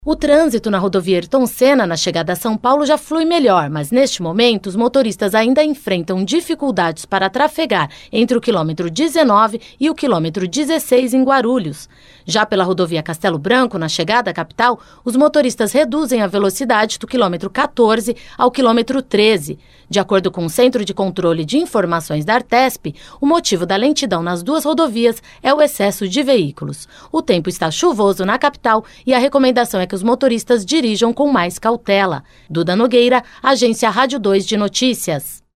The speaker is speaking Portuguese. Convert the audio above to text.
O trânsito na rodovia Ayrton Senna, na chegada a São Paulo, já flui melhor, mas neste momento os motoristas ainda enfrentam dificuldades para trafegar entre o quilômetro 19 e o quilômetro 16 em Guarulhos. Já pela rodovia Castelo Branco, na chegada à capital, os motoristas reduzem a velocidade do quilômetro 14 ao quilômetro 13. De acordo com o Centro de Controle de Informações da Artesp, o motivo da lentidão nas duas rodovias é o excesso de veículos. O tempo está chuvoso na capital e a recomendação é que os motoristas dirijam com mais cautela. Duda Nogueira, Agência Rádio 2 de Notícias.